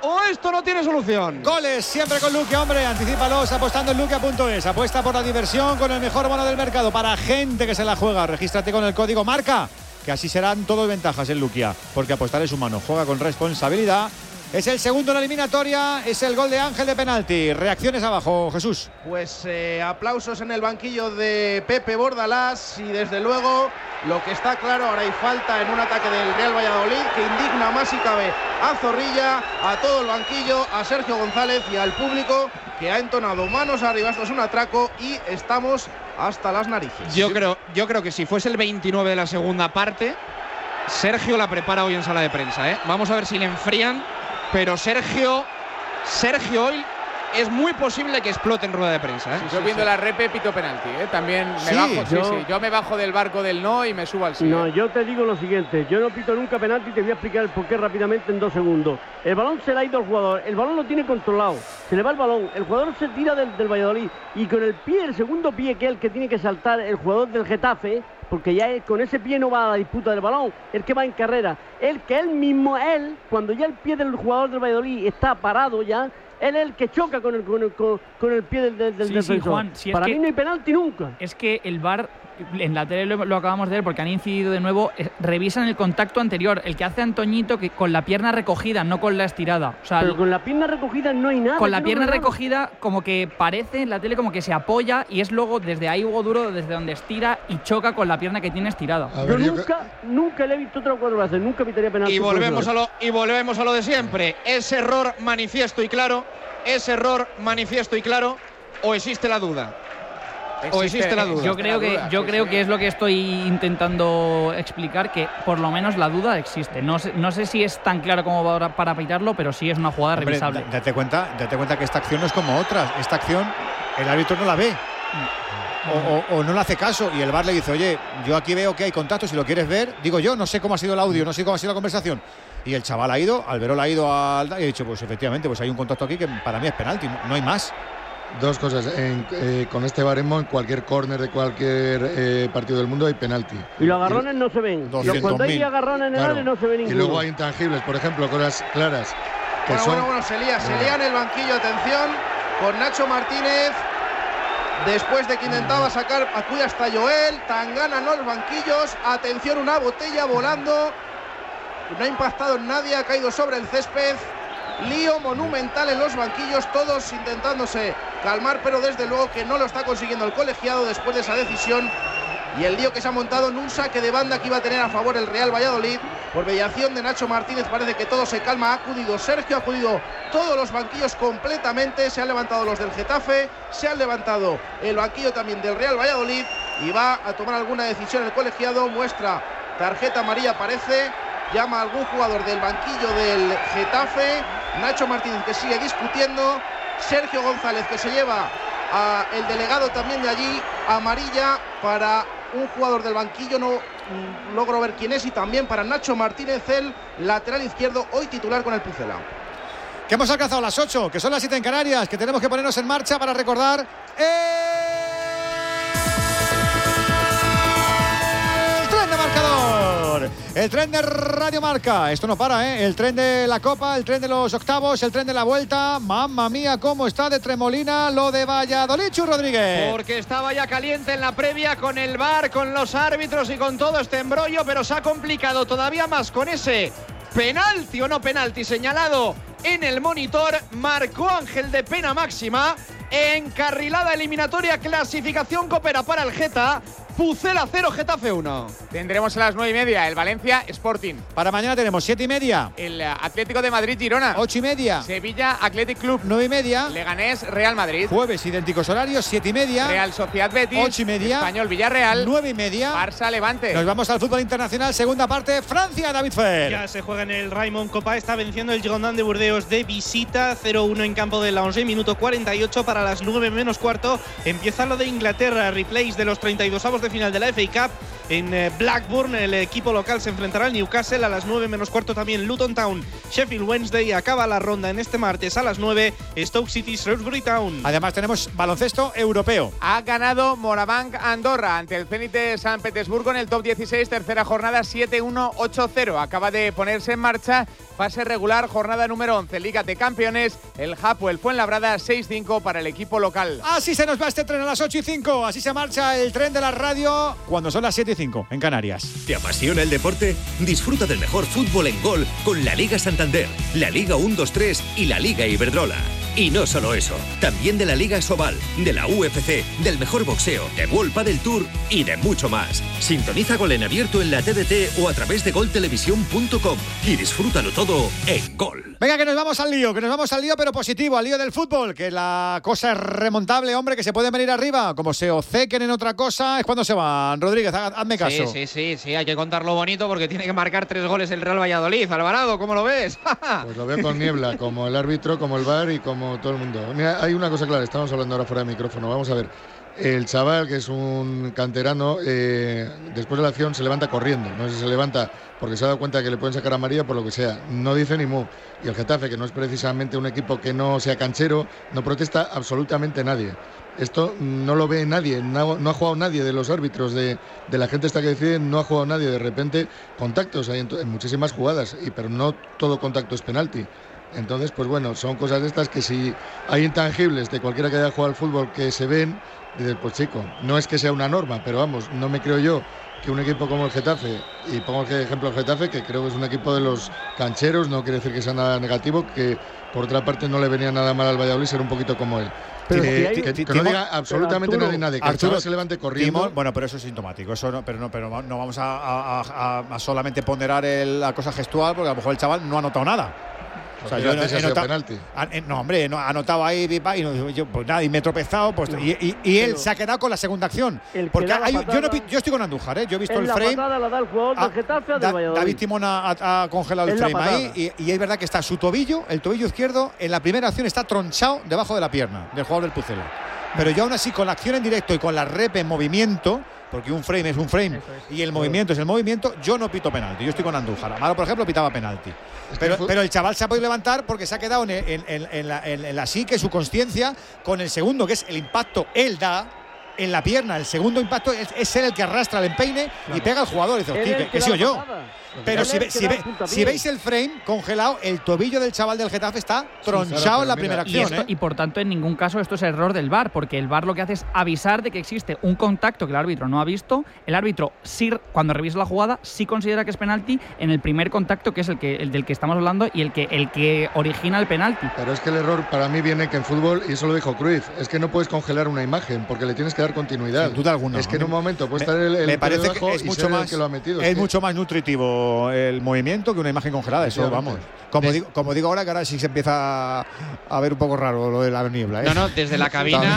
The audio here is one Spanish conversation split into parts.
o esto no tiene solución. Goles siempre con Luquia, hombre. Anticípalos apostando en luquia.es. Apuesta por la diversión con el mejor bono del mercado para gente que se la juega. Regístrate con el código MARCA, que así serán todas ventajas en Luquia, porque apostar es humano. Juega con responsabilidad. Es el segundo en la eliminatoria, es el gol de Ángel de penalti. Reacciones abajo, Jesús. Pues aplausos en el banquillo de Pepe Bordalás y desde luego lo que está claro, ahora hay falta en un ataque del Real Valladolid que indigna más si cabe a Zorrilla, a todo el banquillo, a Sergio González y al público que ha entonado manos arriba. Esto es un atraco y estamos hasta las narices. Yo creo que si fuese el 29 de la segunda parte, Sergio la prepara hoy en sala de prensa, ¿eh? Vamos a ver si le enfrían. Pero Sergio hoy es muy posible que explote en rueda de prensa, ¿eh? Yo viendo la repe pito penalti, ¿eh? También me bajo. Yo me bajo del barco del no y me subo al sí. No, yo te digo lo siguiente. Yo no pito nunca penalti y te voy a explicar el porqué rápidamente en 2 segundos. El balón se le ha ido al jugador. El balón lo tiene controlado. Se le va el balón. El jugador se tira del Valladolid. Y con el pie, el segundo pie, que es el que tiene que saltar el jugador del Getafe, porque ya con ese pie no va a la disputa del balón, el que va en carrera, él cuando ya el pie del jugador del Valladolid está parado ya, él es el que choca con el pie del defensor. Sí, Juan, si para mí no hay penalti nunca. Es que el VAR, en la tele lo acabamos de ver porque han incidido de nuevo, revisan el contacto anterior, el que hace Antoñito, que con la pierna recogida, no con la estirada. O sea, pero con la pierna recogida no hay nada. Con la pierna recogida, como que parece en la tele como que se apoya y es luego desde ahí Hugo Duro, desde donde estira y choca con la pierna que tiene estirada. Yo nunca le he visto 3 o 4 veces, nunca pitaría penalti. Y volvemos a lo de siempre. Es error manifiesto y claro. O existe la duda. Yo creo que es lo que estoy intentando explicar, que por lo menos la duda existe. No sé si es tan claro como para pitarlo, pero sí es una jugada revisable. Date cuenta que esta acción no es como otras. Esta acción el árbitro no la ve. O no le hace caso y el VAR le dice, oye, yo aquí veo que hay contacto, si lo quieres ver, digo yo, no sé cómo ha sido el audio, no sé cómo ha sido la conversación. Y el chaval ha ido, Alberol ha ido y ha dicho, pues efectivamente, pues hay un contacto aquí que para mí es penalti, no hay más. Dos cosas, con este baremo en cualquier córner de cualquier partido del mundo hay penalti. Y los agarrones no se ven. Cuando hay agarrones en el área no se ven ninguno. Y luego hay intangibles, por ejemplo, cosas claras. Se lía en el banquillo, atención, con Nacho Martínez. Después de que intentaba sacar, acude hasta Joel, Tangana en los banquillos, atención, una botella volando, no ha impactado en nadie, ha caído sobre el césped, lío monumental en los banquillos, todos intentándose calmar, pero desde luego que no lo está consiguiendo el colegiado después de esa decisión y el lío que se ha montado en un saque de banda que iba a tener a favor el Real Valladolid. Por mediación de Nacho Martínez parece que todo se calma, ha acudido Sergio, ha acudido todos los banquillos completamente, se han levantado los del Getafe, se han levantado el banquillo también del Real Valladolid y va a tomar alguna decisión el colegiado, muestra tarjeta amarilla parece, llama a algún jugador del banquillo del Getafe, Nacho Martínez que sigue discutiendo, Sergio González que se lleva a el delegado también de allí, amarilla para un jugador del banquillo, no logro ver quién es, y también para Nacho Martínez, el lateral izquierdo, hoy titular con el Pucela. Que hemos alcanzado las 8, que son las 7 en Canarias, que tenemos que ponernos en marcha para recordar el tren de marcador, el tren de Radio Marca. Esto no para, el tren de la Copa, el tren de los octavos, el tren de la Vuelta. Mamma mía, cómo está de tremolina lo de Valladolid, Chus Rodríguez. Porque estaba ya caliente en la previa con el VAR, con los árbitros y con todo este embrollo, pero se ha complicado todavía más con ese penalti o no penalti señalado en el monitor. Marcó Ángel de pena máxima. Encarrilada eliminatoria, clasificación coopera para el Geta. Pucela 0, Getafe 1. Tendremos a las 9:30 el Valencia Sporting. Para mañana tenemos 7:30. El Atlético de Madrid Girona. 8:30. Sevilla Athletic Club. 9:30. Leganés Real Madrid. Jueves idénticos horarios, 7:30. Real Sociedad Betis. 8:30. Español Villarreal. 9:30. Barça Levante. Nos vamos al fútbol internacional, segunda parte, Francia, David Fer. Ya se juega en el Raymond Copa, está venciendo el Girondins de Burdeos de visita, 0-1 en campo de Lange, minuto 48 para las 9 menos cuarto. Empieza lo de Inglaterra, replays de los 32avos de final de la FA Cup. en Blackburn. El equipo local se enfrentará al Newcastle a las 9 menos cuarto. También Luton Town, Sheffield Wednesday. Acaba la ronda en este martes a las 9. Stoke City, Shrewsbury Town. Además tenemos baloncesto europeo. Ha ganado Morabanc Andorra ante el Zenit de San Petersburgo en el top 16, tercera jornada, 7-1-8-0. Acaba de ponerse en marcha fase regular, jornada número 11, Liga de Campeones. El Hapoel Fuenlabrada, 6-5 para el equipo local. Así se nos va este tren a las 8:05. Así se marcha el tren de la radio cuando son las 7:05 en Canarias. ¿Te apasiona el deporte? Disfruta del mejor fútbol en gol con la Liga Santander, la Liga 1-2-3 y la Liga Iberdrola. Y no solo eso, también de la Liga Sobal, de la UFC, del mejor boxeo, de World Padel Tour y de mucho más. Sintoniza Gol en abierto en la TDT o a través de goltelevisión.com y disfrútalo todo en Gol. Venga, que nos vamos al lío, pero positivo, al lío del fútbol, que la cosa es remontable, hombre, que se puede venir arriba. Como se obcequen en otra cosa, es cuando se van. Rodríguez, hazme caso. Sí, hay que contarlo bonito porque tiene que marcar 3 goles el Real Valladolid. Alvarado, ¿cómo lo ves? Pues lo veo con niebla, como el árbitro, como el VAR y como todo el mundo. Mira, hay una cosa clara, estamos hablando ahora fuera de micrófono, vamos a ver. El chaval, que es un canterano, después de la acción se levanta corriendo. No sé si se levanta porque se ha dado cuenta de que le pueden sacar amarilla por lo que sea. No dice ni mu. Y el Getafe, que no es precisamente un equipo que no sea canchero, no protesta absolutamente nadie. Esto no lo ve nadie, no ha jugado nadie de los árbitros, de la gente esta que decide, no ha jugado nadie. De repente, contactos hay en muchísimas jugadas, pero no todo contacto es penalti. Entonces, pues bueno, son cosas de estas que si hay intangibles de cualquiera que haya jugado al fútbol que se ven, dices, pues chico, no es que sea una norma, pero vamos, no me creo yo que un equipo como el Getafe, y pongo el ejemplo el Getafe, que creo que es un equipo de los cancheros, no quiere decir que sea nada negativo, que por otra parte no le venía nada mal al Valladolid ser un poquito como él. Pero que no diga absolutamente nadie, que Arturo se levante corriendo. Bueno, pero eso es sintomático, eso no, pero no vamos a solamente ponderar la cosa gestual, porque a lo mejor el chaval no ha notado nada. O sea, yo he notado penalti. No, hombre, no ha anotado ahí pues nada, y me he tropezado, pues, y él se ha quedado con la segunda acción. Porque yo estoy con Andújar, yo he visto el frame. La patada la da el jugador del Getafe del Valladolid. David Timón ha congelado el frame ahí, y es verdad que está su tobillo, el tobillo izquierdo, en la primera acción está tronchado debajo de la pierna del jugador del Pucela. Pero yo aún así, con la acción en directo y con la rep en movimiento, porque un frame es un frame y el movimiento es el movimiento, yo no pito penalti. Yo estoy con Andújar. Amaro, por ejemplo, pitaba penalti. Pero el chaval se ha podido levantar porque se ha quedado en la psique, su consciencia, con el segundo, que es el impacto, él da en la pierna. El segundo impacto es él el que arrastra el empeine y pega al jugador. Y dice, ¿qué soy yo? Pero si veis el frame congelado, el tobillo del chaval del Getafe está tronchado en la primera acción. Y por tanto, en ningún caso esto es error del VAR, porque el VAR lo que hace es avisar de que existe un contacto que el árbitro no ha visto. El árbitro, sí, cuando revisa la jugada, sí considera que es penalti en el primer contacto, que es el del que estamos hablando y el que origina el penalti. Pero es que el error para mí viene que en fútbol, y eso lo dijo Cruyff, es que no puedes congelar una imagen porque le tienes que dar continuidad. Sin duda alguna. Es que en un momento puede estar el me parece que es mucho más que lo ha metido. Es mucho más nutritivo el movimiento que una imagen congelada, eso vamos. Como digo ahora, que ahora sí se empieza a ver un poco raro lo de la niebla. No, desde la cabina,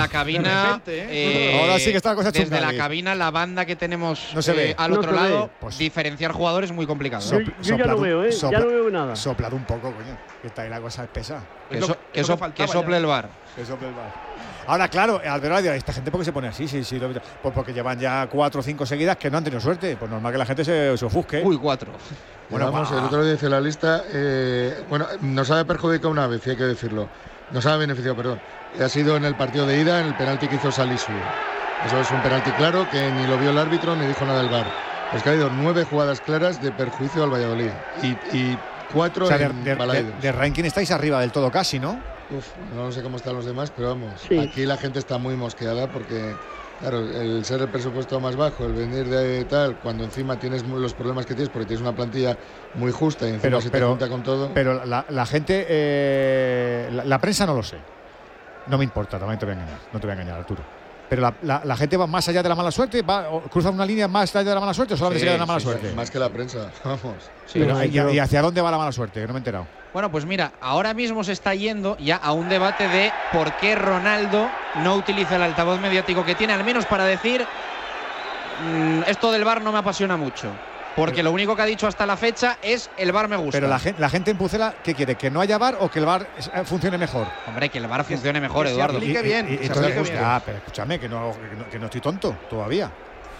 ahora sí que está la cosa chunga. Desde la cabina, la banda que tenemos al otro lado, diferenciar jugadores es muy complicado. Yo ya lo veo, ya no veo nada. Soplad un poco, coño, que está ahí la cosa espesa. Que sople el VAR. Que sople el VAR. Ahora, claro, Alberto, esta gente, ¿por qué se pone así? Sí, pues porque llevan ya 4 o 5 seguidas que no han tenido suerte. Pues normal que la gente se ofusque. Uy, 4. Bueno, vamos, el otro día dice la lista. Nos ha perjudicado una vez, hay que decirlo. Nos ha beneficiado, perdón. Ha sido en el partido de ida, en el penalti que hizo Salisu. Eso es un penalti claro que ni lo vio el árbitro ni dijo nada del VAR. Pues que ha habido 9 jugadas claras de perjuicio al Valladolid y 4 en Balaidos. De ranking estáis arriba del todo casi, ¿no? No sé cómo están los demás, pero vamos, aquí la gente está muy mosqueada porque, claro, el ser el presupuesto más bajo, el venir de tal, cuando encima tienes los problemas que tienes porque tienes una plantilla muy justa y encima se te junta con todo. Pero la gente, la prensa no lo sé. No me importa, también te voy a engañar, no te voy a engañar, Arturo. Pero la gente va más allá de la mala suerte, cruza una línea más allá de la mala suerte o solamente se queda de la mala suerte. Más que la prensa, vamos. Sí, pero ¿y hacia dónde va la mala suerte? Que no me he enterado. Bueno, pues mira, ahora mismo se está yendo ya a un debate de por qué Ronaldo no utiliza el altavoz mediático que tiene, al menos para decir esto del VAR no me apasiona mucho. Porque lo único que ha dicho hasta la fecha es el VAR me gusta. Pero la gente en Pucela, ¿qué quiere? ¿Que no haya VAR o que el VAR funcione mejor? Hombre, que el VAR funcione mejor, Eduardo. Pero escúchame, que no estoy tonto todavía.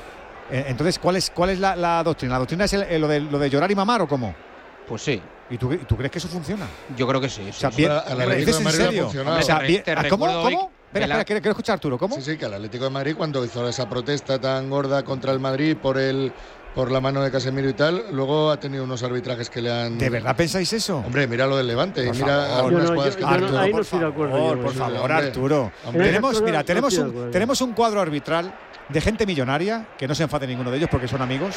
Entonces, ¿cuál es la doctrina? ¿La doctrina es lo de llorar y mamar o cómo? Pues sí. ¿Y tú crees que eso funciona? Yo creo que sí. O sea, bien, al Atlético de Madrid ha funcionado. O sea, bien, ¿cómo? hoy Espera, quiero escuchar a Arturo. ¿Cómo? Sí, que al Atlético de Madrid, cuando hizo esa protesta tan gorda contra el Madrid por la mano de Casemiro y tal, luego ha tenido unos arbitrajes que le han... ¿De verdad pensáis eso? Hombre, mira lo del Levante, Por mira favor. algunas jugadas que... Arturo, ahí no por estoy de acuerdo. favor, por Sí, favor, hombre. Arturo. Hombre. Tenemos un cuadro arbitral de gente millonaria, que no se enfade ninguno de ellos porque son amigos,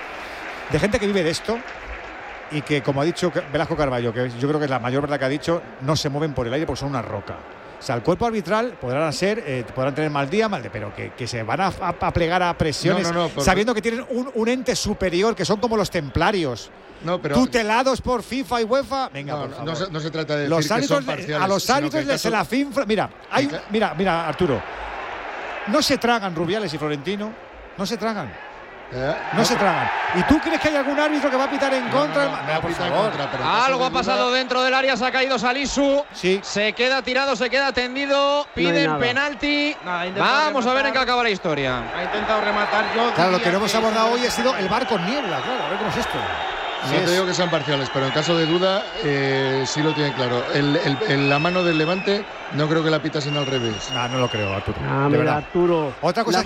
de gente que vive de esto y que, como ha dicho Velasco Carballo, que yo creo que es la mayor verdad que ha dicho, no se mueven por el aire porque son una roca. O sea, el cuerpo arbitral podrán tener mal día, pero que se van a plegar a presiones, sabiendo que tienen un ente superior, que son como los templarios, tutelados por FIFA y UEFA. Venga, por favor. No se trata de los decir árbitros, que son parciales, a los árbitros se la finfla. Mira, Arturo, no se tragan Rubiales y Florentino, no se tragan. No se tragan. ¿Y tú crees que hay algún árbitro que va a pitar en contra? No, por favor. Algo ha pasado dentro del área, se ha caído Salisu. Sí. Se queda tirado, se queda tendido. Piden penalti. Vamos a ver en qué acaba la historia. Ha intentado rematar. Claro, lo que no hemos abordado hoy ha sido el VAR con niebla. Claro, a ver cómo es esto. No te digo que sean parciales, pero en caso de duda sí lo tienen claro. La mano del Levante no creo que la pitasen al revés. No lo creo, Arturo. De verdad. Arturo. Otra cosa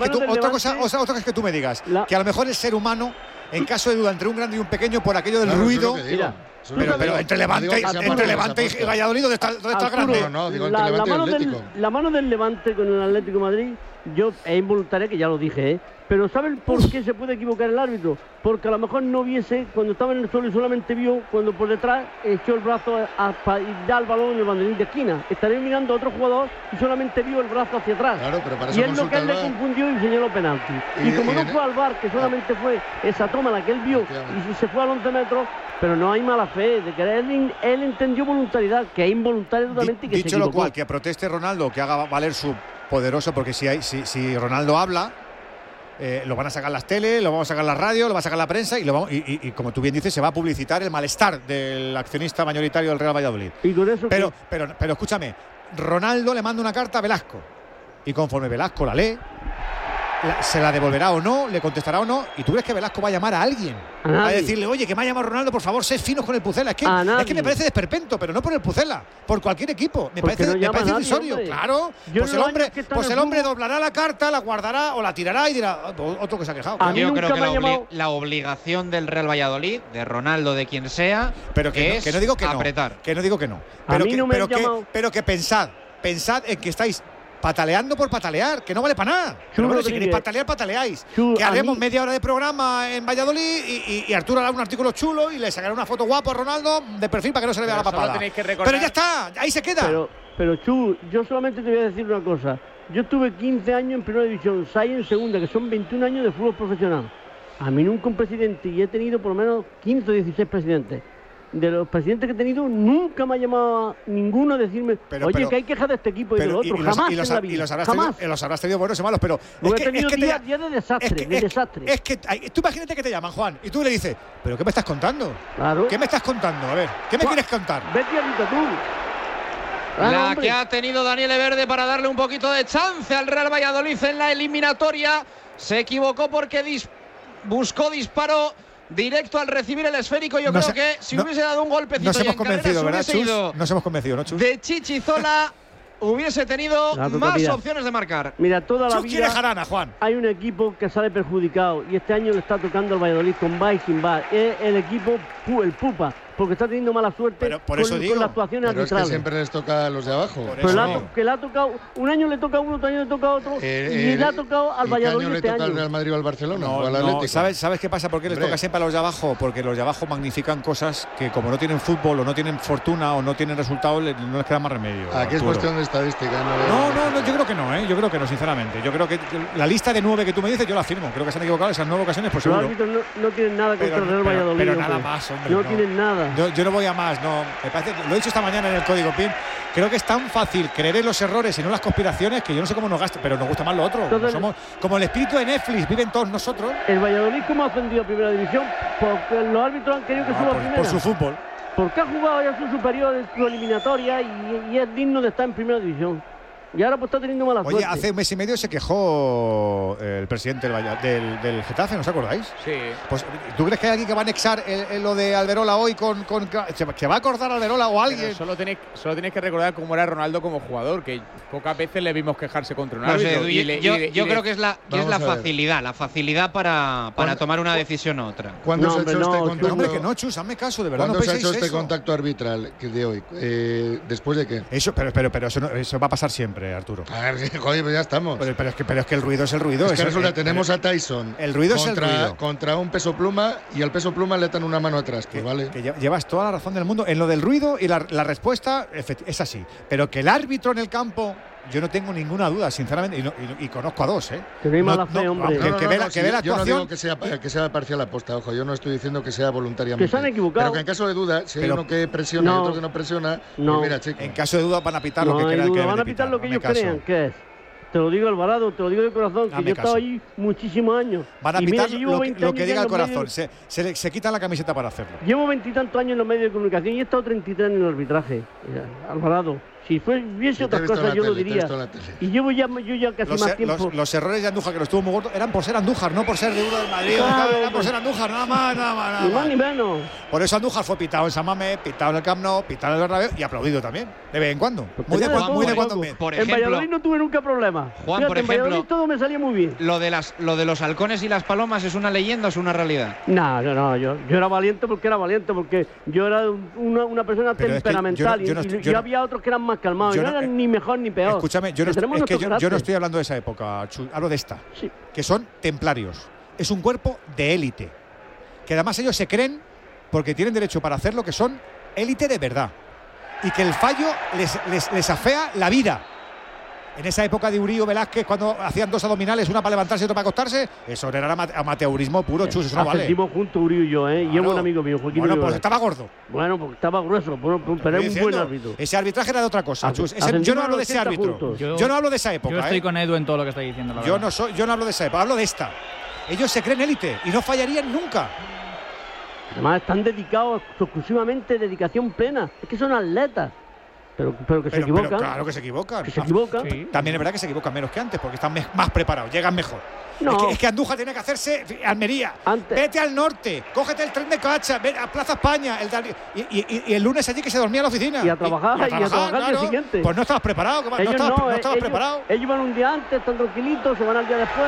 es que tú me digas que a lo mejor el ser humano, en caso de duda entre un grande y un pequeño, por aquello del ruido. Pero entre Levante y Valladolid, ¿dónde está el grande? No, digo entre Levante y Atlético. La mano del Levante con el Atlético de Madrid, yo es involuntaria, que ya lo dije, Pero ¿saben por qué se puede equivocar el árbitro? Porque a lo mejor no viese, cuando estaba en el suelo y solamente vio cuando por detrás echó el brazo y da el balón en el banderín de esquina. Estaría mirando a otro jugador y solamente vio el brazo hacia atrás. Claro, pero para eso y es lo que él le confundió y señaló penalti. Y como no fue al VAR, que solamente fue esa toma la que él vio y se fue a los 11 metros, pero no hay mala fe, de que él entendió voluntariedad, que es involuntario totalmente y que dicho se equivocó. Lo cual, que proteste Ronaldo, que haga valer su poderoso, porque si Ronaldo habla, lo van a sacar las teles, lo vamos a sacar la radio, lo va a sacar la prensa y como tú bien dices, se va a publicitar el malestar del accionista mayoritario del Real Valladolid. Y con eso pero escúchame, Ronaldo le manda una carta a Velasco y conforme Velasco la lee, se la devolverá o no, le contestará o no, y tú crees que Velasco va a llamar a alguien a decirle, oye, que me ha llamado Ronaldo, por favor, sé finos con el Pucela. Es que me parece desperpento, pero no por el Pucela, por cualquier equipo. Me parece irrisorio, claro. Pues el hombre doblará la carta, la guardará o la tirará y dirá, otro que se ha quejado. Yo creo que la obligación del Real Valladolid, de Ronaldo, de quien sea, pero que no digo que apretar. Que no digo que no. Pero que pensad en que estáis pataleando por patalear, que no vale para nada. Pero bueno, si queréis patalear, pataleáis. Que haremos media hora de programa en Valladolid y Arturo hará un artículo chulo y le sacará una foto guapa a Ronaldo de perfil para que no se le vea la papada. Pero ya está, ahí se queda. Pero Chu, yo solamente te voy a decir una cosa. Yo estuve 15 años en primera división, 6 en segunda, que son 21 años de fútbol profesional. A mí nunca un presidente, y he tenido por lo menos 15 o 16 presidentes. De los presidentes que he tenido, nunca me ha llamado ninguno a decirme, que hay quejas de este equipo y de lo otro. Jamás en la vida. Los habrás tenido buenos y malos, pero he tenido días de desastre, Es que tú imagínate que te llaman, Juan, y tú le dices, ¿pero qué me estás contando? Claro. ¿Qué me estás contando? A ver, ¿qué me quieres contar? Vete ahorita tú. La que ha tenido Daniel Verde para darle un poquito de chance al Real Valladolid en la eliminatoria. Se equivocó porque buscó disparo directo al recibir el esférico. Yo creo que si hubiese dado un golpecito nos hemos convencido, ¿verdad, Chus? Nos hemos convencido, ¿no, Chus? De Chichizola hubiese tenido más opciones de marcar. Mira, toda la vida quiere Jarana, Juan. Hay un equipo que sale perjudicado y este año le está tocando al Valladolid con VAR y sin VAR. Es el equipo, el Pupa, porque está teniendo mala suerte con las actuaciones arbitrales. Es que siempre les toca a los de abajo. Pero le ha tocado, un año le toca a uno, otro año le toca a otro, y le ha tocado al Valladolid este año. ¿Le toca al Real Madrid o al Barcelona o al Atlético? ¿Sabes qué pasa? ¿Por qué les toca siempre a los de abajo? Porque los de abajo magnifican cosas que, como no tienen fútbol o no tienen fortuna o no tienen resultados, no les queda más remedio. Aquí es cuestión de estadística. No, yo creo que no, Yo creo que no, sinceramente. Yo creo que la lista de 9 que tú me dices, yo la firmo. Creo que se han equivocado esas 9 ocasiones, por seguro. Los árbitros no tienen nada contra el Real Valladolid. Pero nada más, hombre. No tienen nada. Yo no voy a más. No, me parece, lo he dicho esta mañana en el Código PIN, creo que es tan fácil creer en los errores y no en las conspiraciones que yo no sé cómo nos gasta, pero nos gusta más lo otro. Entonces, somos como el espíritu de Netflix, viven todos nosotros. El Valladolid, ¿cómo ha ascendido a primera división? Porque los árbitros han querido que suba a primera. Por su fútbol. Porque ha jugado ya su superior en su eliminatoria y es digno de estar en primera división. Y ahora pues está teniendo mala Oye, suerte. hace un mes y medio se quejó el presidente del Getafe, ¿no os acordáis? Sí. Pues, ¿tú crees que hay alguien que va a anexar lo de Alberola hoy que va a acordar Alberola o alguien? Solo tenéis que recordar cómo era Ronaldo como jugador, que pocas veces le vimos quejarse contra un No sé, árbitro. yo creo que es la Vamos a ver. facilidad para tomar una decisión u otra. ¿Cuándo No, se ha hombre, hecho no, este Chus, contacto? Hombre, que no, Chus, hazme caso, de verdad. ¿Cuándo No se ha penséis hecho este eso. contacto arbitral de hoy? ¿Después de qué? Eso, pero eso va a pasar siempre, Arturo. Joder, pues ya estamos. Pero es que el ruido es el ruido. Es que eso resulta, tenemos a Tyson el ruido es el ruido. contra un peso pluma y al peso pluma le atan una mano atrás. Pues vale. Que llevas toda la razón del mundo en lo del ruido y la respuesta es así. Pero que el árbitro en el campo, yo no tengo ninguna duda, sinceramente, y conozco a dos, ¿eh? Tenéis mala fe, hombre. Que ve la Yo no actuación. digo que sea parcial aposta, ojo, yo no estoy diciendo que sea voluntariamente. Que se han equivocado. Pero que en caso de duda, si hay Pero- uno que presiona y No. otro que no presiona, No. pues mira, chico. En caso de duda van a pitar No lo que hay crean que duda, deben van de a pitar lo que hazme ellos caso. crean que es. Te lo digo al varado, te lo digo de corazón, que Hazme yo he estado caso. ahí muchísimos años. Van a Y mira, pitar yo llevo 20 lo que años diga ya el en los corazón. medios- Se quitan la camiseta para hacerlo. Llevo 20 y tantos años en los medios de comunicación y he estado 33 en el arbitraje. Alvarado, si hubiese Yo te he otras visto en cosas la yo lo tele, te he diría. visto en la tele. Y llevo yo ya casi más tiempo. Los errores de Andújar, que los tuvo muy gordos, eran por ser Andújar, no por ser de uno del Madrid. Claro, Era por ser Andújar, nada más. Ni más ni menos. Por eso Andújar fue pitado en San Mamés, pitado en el Camp Nou, pitado en el Bernabéu y aplaudido también, de vez en cuando. Muy de Tenía cuando en todo, vez. Por en ejemplo, Valladolid no tuve nunca problema. Juan, Fíjate, por en Valladolid ejemplo, todo me salía muy bien. ¿Lo de los halcones y las palomas es una leyenda o es una realidad? No, yo era valiente porque yo era una persona Pero es que temperamental yo no y estoy- y yo no- había otros que eran más calmados. yo Yo no- no era ni mejor ni peor. Escúchame, yo no, Que tenemos es que nuestro yo no carácter. estoy hablando de esa época, Chu, hablo de esta, Sí. que son templarios. Es un cuerpo de élite, que además ellos se creen, porque tienen derecho para hacerlo, que son élite de verdad. Y que el fallo les afea la vida. En esa época de Urío Velázquez, cuando hacían dos abdominales, una para levantarse y otra para acostarse, eso era amateurismo puro, Chus, eso no vale. Ascendimos juntos Uri y yo, ¿eh? Y es Claro. un amigo mío, Joaquín Bueno, Uri pues Velázquez. estaba gordo. Bueno, porque estaba grueso, pero era un Estoy buen diciendo, árbitro. Ese arbitraje era de otra cosa, Chus. Yo ascendimos no a hablo de los ese 80 árbitro. juntos. Yo no hablo de esa época. Yo estoy con Edu en todo lo que está diciendo. La Yo verdad. yo no hablo de esa época, hablo de esta. Ellos se creen élite y no fallarían nunca. Además, están dedicados exclusivamente, dedicación plena. Es que son atletas. Pero que se equivocan. Pero claro que se equivocan. Que se equivocan. Sí. También es verdad que se equivocan menos que antes porque están más preparados, llegan mejor. No. Es que Andújar tiene que hacerse Almería. Antes- Vete al norte, cógete el tren de Cacha, ve a Plaza España. Y el lunes allí que se dormía en la oficina. Y a trabajar, y a trabajar al día claro. siguiente. Pues no estabas preparado, no Ellos estabas preparado. ellos van un día antes, están tranquilitos, se van al día después.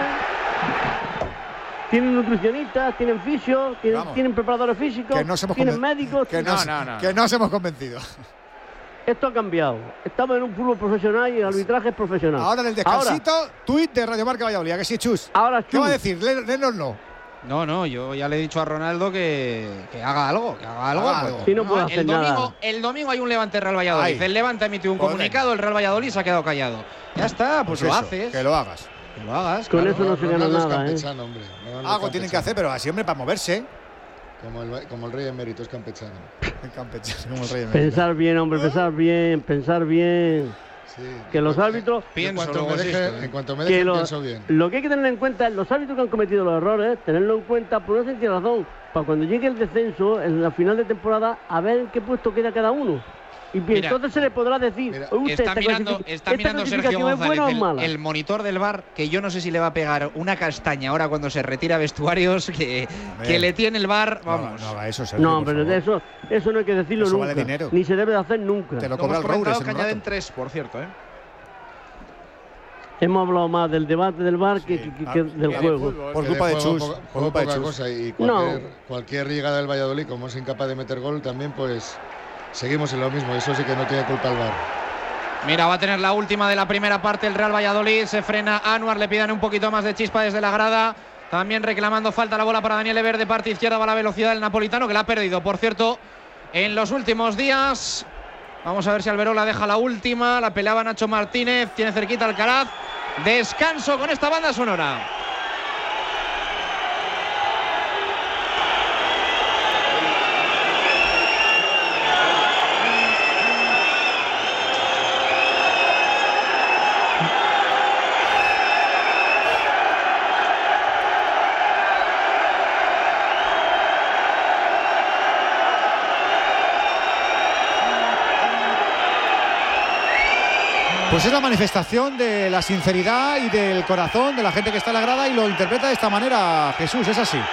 Tienen nutricionistas, tienen fisio, Vamos. tienen preparadores físicos, Que no se hemos tienen conven- médicos. Que no, No. que no se hemos convencido. Esto ha cambiado. Estamos en un fútbol profesional y el arbitraje es profesional. Ahora en el descansito, tuit de Radio Marca Valladolid, ¿a que sí, Chus? Ahora, ¿Qué va a Chus, decir? Léenoslo. No, yo ya le he dicho a Ronaldo que haga algo, Haga algo. Sí, no puede hacer nada. El domingo hay un Levante Real Valladolid. Ay. El Levante ha emitido un Pues comunicado, el Real Valladolid se ha quedado callado. Ya está, pues lo eso, haces. Que lo hagas. Que lo hagas. Con claro. eso no se gana Ronaldo es nada, ¿eh? campechano, hombre. Ronaldo es Algo tienen que campechano. hacer, pero así, hombre, para moverse. Como el rey emérito es campechano. En Campeche, como el rey emérito. Pensar bien, hombre, pensar bien. Sí. Que los árbitros. En Pienso, cuanto luego me deje, existo, ¿eh? en cuanto me Que deje lo, pienso bien. lo que hay que tener en cuenta es los árbitros que han cometido los errores, tenerlo en cuenta por una sencilla razón, para cuando llegue el descenso, en la final de temporada, a ver en qué puesto queda cada uno. Y Mira, entonces se le podrá decir, mira, "Oye, usted, Está mirando esta Sergio clasificación es buena o González, mala". el monitor del bar, que yo no sé si le va a pegar una castaña ahora cuando se retira a vestuarios, que le tiene el bar, vamos. No haga eso, Sergio, No, por pero favor. eso no hay que decirlo Eso nunca. vale dinero. Ni se debe de hacer nunca. Te lo Lo cobra hemos el Roures comentado en que un añaden rato. 3, por cierto, ¿eh? Hemos hablado más del debate del bar que del juego. Por Que culpa de juego Chus. poca- Por juego culpa de poca Chus. cosa y No. cualquier llegada del Valladolid, como es incapaz de meter gol, también pues seguimos en lo mismo. Eso sí que no tiene culpa el VAR. Mira, va a tener la última de la primera parte el Real Valladolid. Se frena Anuar, le piden un poquito más de chispa desde la grada. También reclamando falta la bola para Daniel Ever de parte izquierda. Va a la velocidad del napolitano, que la ha perdido, por cierto, en los últimos días. Vamos a ver si Alberola deja la última. La peleaba Nacho Martínez. Tiene cerquita Alcaraz. Descanso con esta banda sonora. Pues es la manifestación de la sinceridad y del corazón de la gente que está en la grada y lo interpreta de esta manera, Jesús, es así.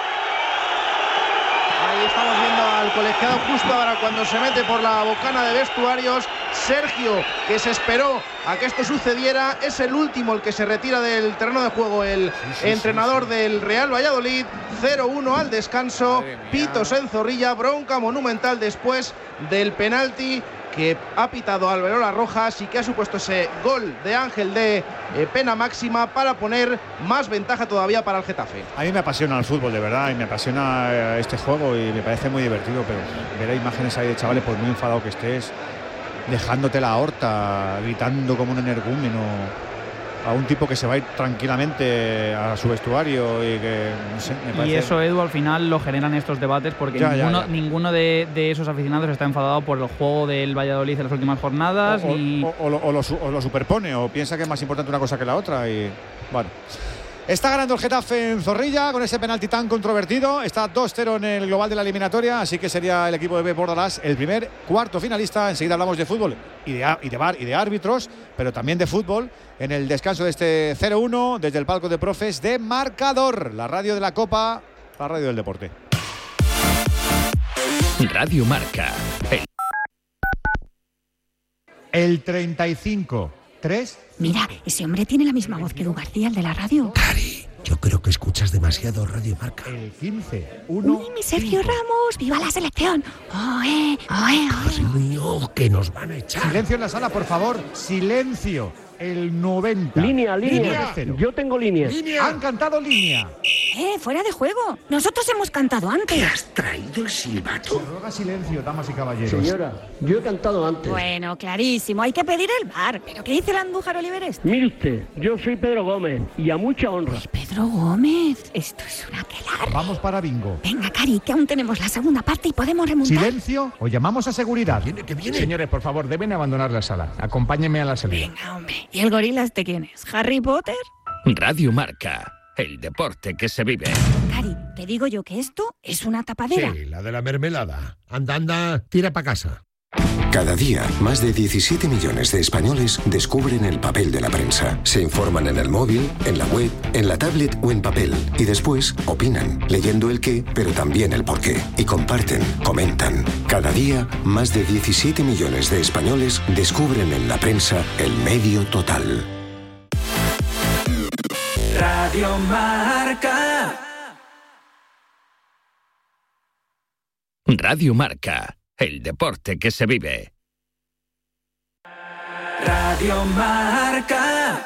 Ahí estamos viendo al colegiado justo ahora cuando se mete por la bocana de vestuarios. Sergio, que se esperó a que esto sucediera, es el último el que se retira del terreno de juego, el entrenador del Real Valladolid. 0-1 al descanso, pitos en Zorrilla, bronca monumental después del penalti que ha pitado Alberola Rojas y que ha supuesto ese gol de Ángel de pena máxima para poner más ventaja todavía para el Getafe. A mí me apasiona el fútbol, de verdad, y me apasiona este juego y me parece muy divertido, pero ver imágenes ahí de chavales, por muy enfadado que estés, dejándote la aorta, gritando como un energúmeno a un tipo que se va a ir tranquilamente a su vestuario y que, no sé, me parece... Y eso, Edu, al final lo generan estos debates porque ninguno de esos aficionados está enfadado por el juego del Valladolid en las últimas jornadas. O lo superpone o piensa que es más importante una cosa que la otra y bueno... Está ganando el Getafe en Zorrilla con ese penalti tan controvertido. Está 2-0 en el global de la eliminatoria, así que sería el equipo de Pep Bordalás el primer cuarto finalista. Enseguida hablamos de fútbol y de VAR y de árbitros, pero también de fútbol en el descanso de este 0-1 desde el palco de profes de Marcador, la radio de la Copa, la radio del deporte. Radio Marca. El 35-3. Mira, ese hombre tiene la misma voz que Edu García, el de la radio. Cari, yo creo que escuchas demasiado Radio Marca. El 15-1. Uy, mi Sergio Ramos, ¡viva la selección! ¡Oe, oe, oe! Niño, que nos van a echar. Silencio en la sala, por favor. Silencio. El 90. Línea. Yo tengo línea. Han cantado línea. Fuera de juego. Nosotros hemos cantado antes. ¿Te has traído el silbato? Se ruega silencio, damas y caballeros. Señora, yo he cantado antes. Bueno, clarísimo. Hay que pedir el VAR. ¿Pero qué dice el Andújar Oliveres? Mire usted, yo soy Pedro Gómez y a mucha honra. Pues Pedro Gómez, esto es una aquelarre. Vamos para bingo. Venga, Cari, que aún tenemos la segunda parte y podemos remontar. Silencio o llamamos a seguridad. Que viene. Señores, por favor, deben abandonar la sala. Acompáñenme a la salida. Venga, hombre. ¿Y el gorila este quién es? ¿Harry Potter? Radio Marca. El deporte que se vive. Cari, te digo yo que esto es una tapadera. Sí, la de la mermelada. Anda, tira para casa. Cada día, más de 17 millones de españoles descubren el papel de la prensa. Se informan en el móvil, en la web, en la tablet o en papel. Y después opinan, leyendo el qué, pero también el por qué. Y comparten, comentan. Cada día, más de 17 millones de españoles descubren en la prensa el medio total. Radio Marca. Radio Marca. El deporte que se vive. Radio Marca.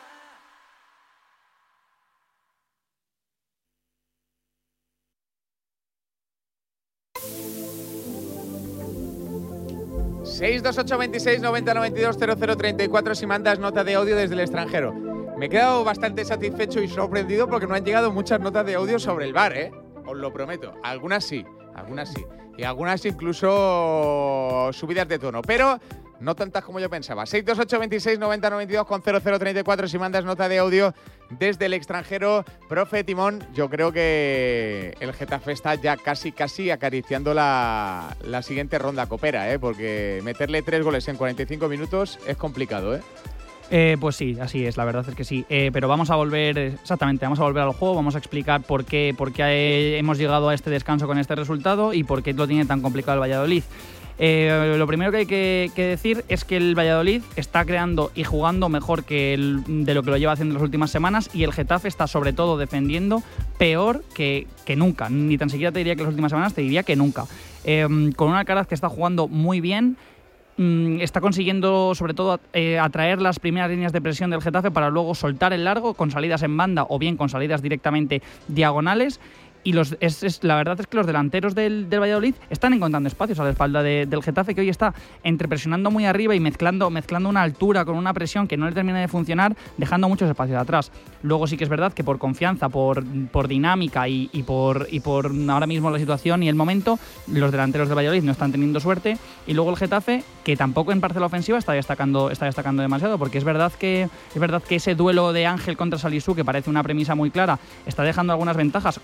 ...6282690920034 si mandas nota de audio desde el extranjero. Me he quedado bastante satisfecho y sorprendido porque no han llegado muchas notas de audio sobre el VAR, os lo prometo. Algunas sí. Y algunas incluso subidas de tono, pero no tantas como yo pensaba. 628269092 con 0034 si mandas nota de audio desde el extranjero. Profe Timón, yo creo que el Getafe está ya casi acariciando la siguiente ronda copera, porque meterle 3 goles en 45 minutos es complicado, Pues sí, así es, la verdad es que sí. Pero vamos a volver al juego, vamos a explicar por qué hemos llegado a este descanso con este resultado y por qué lo tiene tan complicado el Valladolid. Lo primero que hay que decir es que el Valladolid está creando y jugando mejor de lo que lo lleva haciendo en las últimas semanas, y el Getafe está sobre todo defendiendo peor que nunca. Ni tan siquiera te diría que las últimas semanas, te diría que nunca. Con un Alcaraz que está jugando muy bien, está consiguiendo sobre todo atraer las primeras líneas de presión del Getafe para luego soltar el largo con salidas en banda o bien con salidas directamente diagonales. Y la verdad es que los delanteros del Valladolid están encontrando espacios a la espalda del Getafe, que hoy está presionando muy arriba y mezclando una altura con una presión que no le termina de funcionar, dejando muchos espacios atrás. Luego sí que es verdad que por confianza, por dinámica y por ahora mismo la situación y el momento, los delanteros del Valladolid no están teniendo suerte. Y luego el Getafe, que tampoco en parcela ofensiva está destacando demasiado, porque es verdad que ese duelo de Ángel contra Salisu, que parece una premisa muy clara, está dejando algunas ventajas, como la que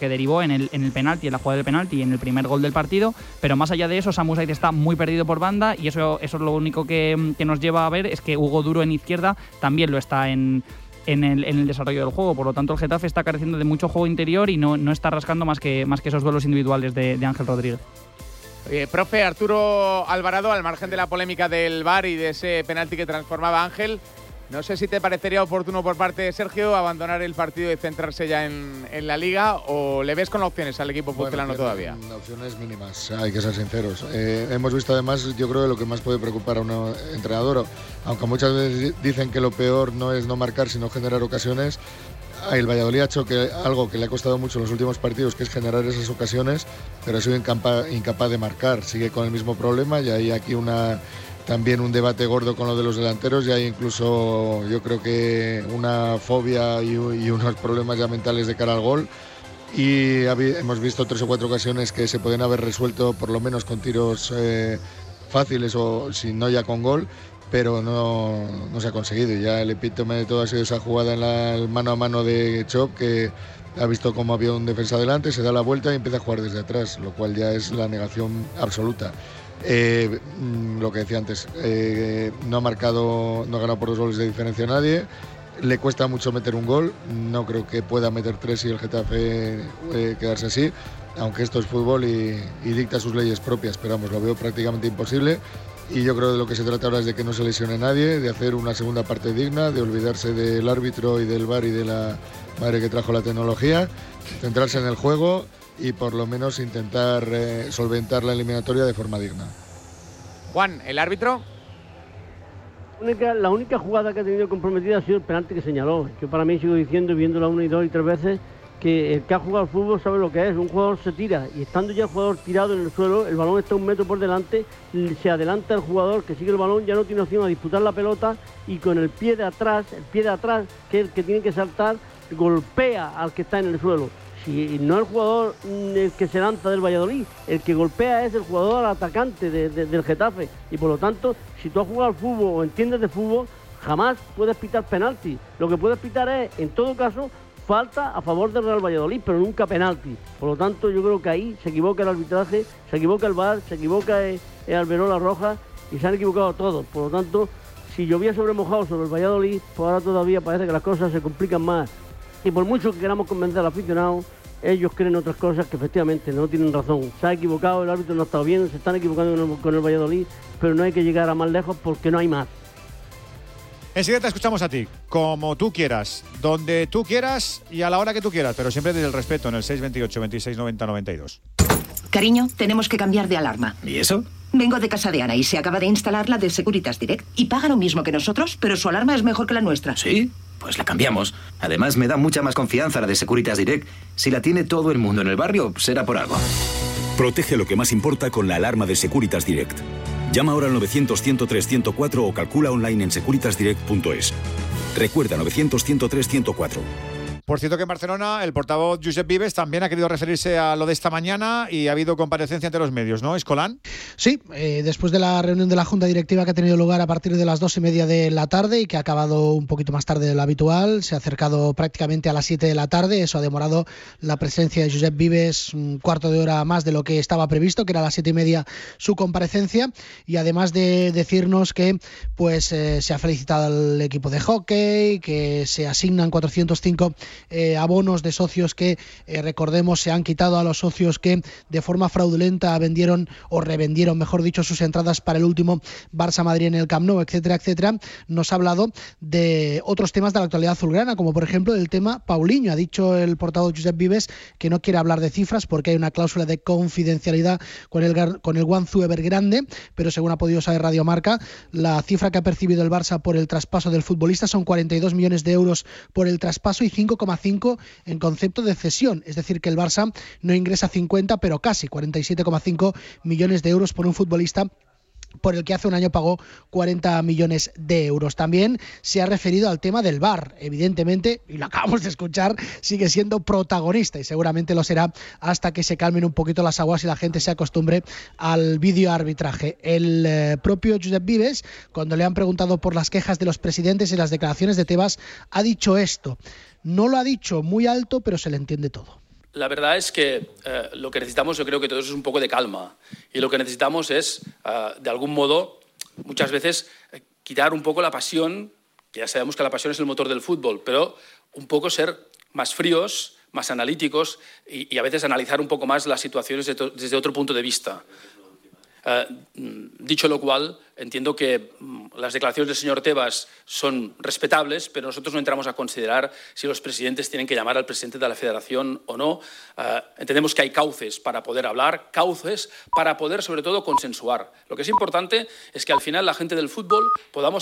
que derivó en el penalti, en la jugada del penalti y en el primer gol del partido, pero más allá de eso, Samu Said está muy perdido por banda y eso es lo único que nos lleva a ver es que Hugo Duro en izquierda también lo está en el desarrollo del juego. Por lo tanto, el Getafe está careciendo de mucho juego interior y no está rascando más que esos duelos individuales de Ángel Rodríguez. Profe Arturo Alvarado, al margen de la polémica del VAR y de ese penalti que transformaba a Ángel, no sé si te parecería oportuno por parte de Sergio abandonar el partido y centrarse ya en la Liga, o le ves con opciones al equipo pucelano todavía. Opciones mínimas, hay que ser sinceros. Hemos visto además, yo creo que lo que más puede preocupar a un entrenador, aunque muchas veces dicen que lo peor no es no marcar sino generar ocasiones, el Valladolid ha hecho algo que le ha costado mucho en los últimos partidos, que es generar esas ocasiones, pero ha sido incapaz de marcar. Sigue con el mismo problema y hay aquí también un debate gordo con lo de los delanteros y hay incluso, yo creo que una fobia y unos problemas ya mentales de cara al gol. Y hemos visto 3 o 4 ocasiones que se pueden haber resuelto por lo menos con tiros fáciles o si no ya con gol, pero no se ha conseguido. Y ya el epítome de todo ha sido esa jugada en el mano a mano de Chop, que ha visto cómo había un defensa delante, se da la vuelta y empieza a jugar desde atrás, lo cual ya es la negación absoluta. Lo que decía antes, no ha ganado por 2 goles de diferencia a nadie, le cuesta mucho meter un gol, no creo que pueda meter 3 y el Getafe quedarse así, aunque esto es fútbol y dicta sus leyes propias, pero vamos, lo veo prácticamente imposible. Y yo creo que de lo que se trata ahora es de que no se lesione nadie, de hacer una segunda parte digna, de olvidarse del árbitro y del VAR y de la madre que trajo la tecnología, centrarse en el juego y por lo menos intentar solventar la eliminatoria de forma digna. Juan, ¿el árbitro? La única jugada que ha tenido comprometida ha sido el penalti que señaló. Yo para mí sigo diciendo, viéndola 1 y 2 y 3 veces, que el que ha jugado al fútbol sabe lo que es. Un jugador se tira y estando ya el jugador tirado en el suelo, el balón está 1 metro por delante, se adelanta el jugador que sigue el balón, ya no tiene opción a disputar la pelota y con el pie de atrás, que es el que tiene que saltar, golpea al que está en el suelo. Si no el jugador el que se lanza del Valladolid, el que golpea es el jugador atacante del Getafe, y por lo tanto, si tú has jugado al fútbol o entiendes de fútbol, jamás puedes pitar penalti. Lo que puedes pitar es, en todo caso, falta a favor del Real Valladolid, pero nunca penalti. Por lo tanto, yo creo que ahí se equivoca el arbitraje, se equivoca el VAR, se equivoca el Alberola Roja y se han equivocado todos. Por lo tanto, si llovía sobre mojado sobre el Valladolid, pues ahora todavía parece que las cosas se complican más. Y por mucho que queramos convencer al aficionado, ellos creen otras cosas que efectivamente no tienen razón. Se ha equivocado, el árbitro no ha estado bien, se están equivocando con el Valladolid, pero no hay que llegar a más lejos porque no hay más. Enseguida te escuchamos a ti, como tú quieras, donde tú quieras y a la hora que tú quieras, pero siempre desde el respeto en el 628 26 90 92. Cariño, tenemos que cambiar de alarma. ¿Y eso? Vengo de casa de Ana y se acaba de instalar la de Securitas Direct y paga lo mismo que nosotros, pero su alarma es mejor que la nuestra. ¿Sí? Pues la cambiamos. Además, me da mucha más confianza la de Securitas Direct. Si la tiene todo el mundo en el barrio, será por algo. Protege lo que más importa con la alarma de Securitas Direct. Llama ahora al 900-103-104 o calcula online en securitasdirect.es. Recuerda, 900-103-104. Por cierto que en Barcelona el portavoz Josep Vives también ha querido referirse a lo de esta mañana y ha habido comparecencia ante los medios, ¿no, Escolán? Sí, después de la reunión de la Junta Directiva que ha tenido lugar a partir de las 2:30 de la tarde y que ha acabado un poquito más tarde de lo habitual, se ha acercado prácticamente a las 7 de la tarde, eso ha demorado la presencia de Josep Vives un cuarto de hora más de lo que estaba previsto, que era a las 7:30 su comparecencia, y además de decirnos que pues se ha felicitado al equipo de hockey, que se asignan 405 abonos de socios que, recordemos, se han quitado a los socios que de forma fraudulenta vendieron o revendieron, mejor dicho, sus entradas para el último Barça-Madrid en el Camp Nou, etcétera, etcétera. Nos ha hablado de otros temas de la actualidad azulgrana, como por ejemplo el tema Paulinho. Ha dicho el portavoz Josep Vives que no quiere hablar de cifras porque hay una cláusula de confidencialidad con el Guangzhou Evergrande, pero según ha podido saber Radio Marca, la cifra que ha percibido el Barça por el traspaso del futbolista son 42 millones de euros por el traspaso y 5,5 en concepto de cesión, es decir que el Barça no ingresa 50 pero casi 47,5 millones de euros por un futbolista por el que hace un año pagó 40 millones de euros. También se ha referido al tema del VAR, evidentemente, y lo acabamos de escuchar, sigue siendo protagonista y seguramente lo será hasta que se calmen un poquito las aguas y la gente se acostumbre al videoarbitraje. El propio Josep Vives, cuando le han preguntado por las quejas de los presidentes y las declaraciones de Tebas, ha dicho esto. No lo ha dicho muy alto, pero se le entiende todo. La verdad es que lo que necesitamos, yo creo que todos, es un poco de calma. Y lo que necesitamos es, de algún modo, muchas veces, quitar un poco la pasión, que ya sabemos que la pasión es el motor del fútbol, pero un poco ser más fríos, más analíticos y a veces analizar un poco más las situaciones desde otro punto de vista. Dicho lo cual, entiendo que las declaraciones del señor Tebas son respetables, pero nosotros no entramos a considerar si los presidentes tienen que llamar al presidente de la federación o no. Entendemos que hay cauces para poder hablar, cauces para poder, sobre todo, consensuar. Lo que es importante es que al final la gente del fútbol podamos